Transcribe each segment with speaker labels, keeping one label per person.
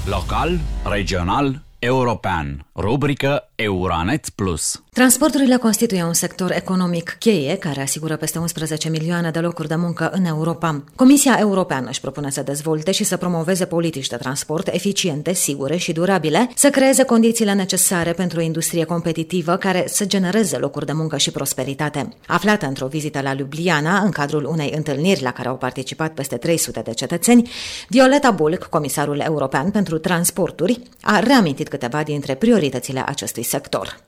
Speaker 1: Local, regional, european. Rubrică Euranet Plus.
Speaker 2: Transporturile constituie un sector economic cheie care asigură peste 11 milioane de locuri de muncă în Europa. Comisia Europeană își propune să dezvolte și să promoveze politici de transport eficiente, sigure și durabile, să creeze condițiile necesare pentru o industrie competitivă care să genereze locuri de muncă și prosperitate. Aflată într-o vizită la Ljubljana, în cadrul unei întâlniri la care au participat peste 300 de cetățeni, Violeta Bulc, comisarul european pentru transporturi, a reamintit câteva dintre prioritățile acestui sector.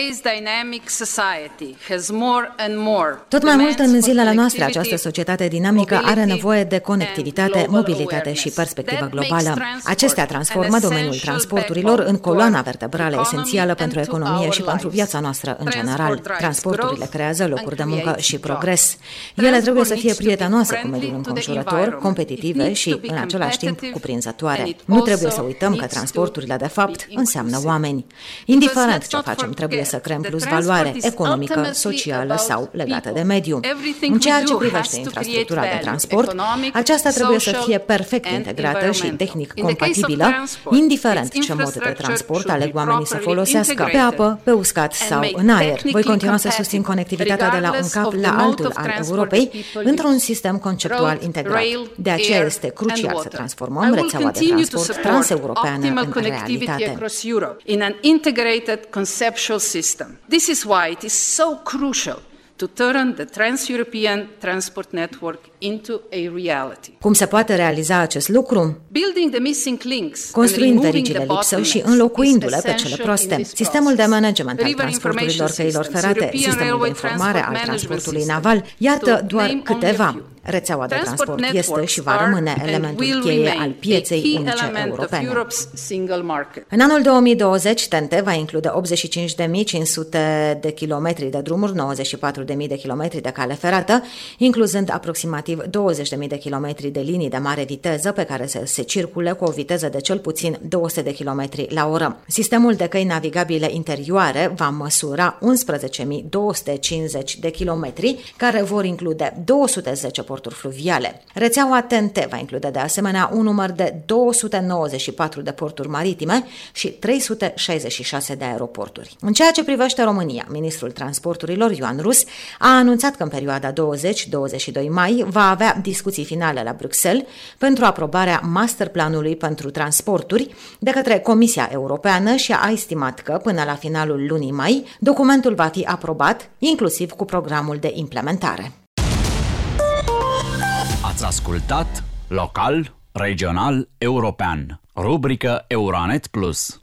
Speaker 2: Tot mai mult în zilele noastre, această societate dinamică are nevoie de conectivitate, mobilitate și perspectivă globală. Acestea transformă domeniul transporturilor în coloana vertebrală esențială pentru economie și pentru viața noastră în general. Transporturile creează locuri de muncă și progres. Ele trebuie să fie prietenoase cu mediul înconjurător, competitive și, în același timp, cuprinzătoare. Nu trebuie să uităm că transporturile, de fapt, înseamnă oameni. Indiferent ce facem, trebuie să creăm plus valoare economică, socială sau legată de mediu. În ceea ce privește infrastructura de transport, aceasta trebuie să fie perfect integrată și tehnic compatibilă, indiferent ce mod de transport aleg oamenii să folosească, pe apă, pe uscat sau în aer. Voi continua să susțin conectivitatea de la un cap la altul al Europei într-un sistem conceptual integrat. De aceea este crucial să transformăm rețeaua de transport transeuropeană în realitate.
Speaker 3: This is why it is so crucial to turn the trans-European transport network into a reality.
Speaker 2: Cum se poate realiza acest lucru?
Speaker 3: Building the missing links,
Speaker 2: construind verigile lipsă și înlocuindu-le pe cele proste. Sistemul de management al transporturilor căilor ferate, sistemul de informare al transportului naval, iată doar câteva. Rețeaua de transport este și va rămâne elementul cheie al pieței unice europene. În anul 2020, TEN-T va include 85.500 de kilometri de drumuri, 94.000 de kilometri de cale ferată, incluzând aproximativ 20.000 de kilometri de linii de mare viteză pe care se circule cu o viteză de cel puțin 200 de kilometri la oră. Sistemul de căi navigabile interioare va măsura 11.250 de kilometri, care vor include 210 porturi fluviale. Rețeaua TEN-T va include de asemenea un număr de 294 de porturi maritime și 366 de aeroporturi. În ceea ce privește România, ministrul transporturilor Ioan Rus a anunțat că în perioada 20-22 mai va avea discuții finale la Bruxelles pentru aprobarea masterplanului pentru transporturi de către Comisia Europeană și a estimat că până la finalul lunii mai documentul va fi aprobat, inclusiv cu programul de implementare.
Speaker 1: Ați ascultat Local, Regional, European. Rubrică Euranet Plus.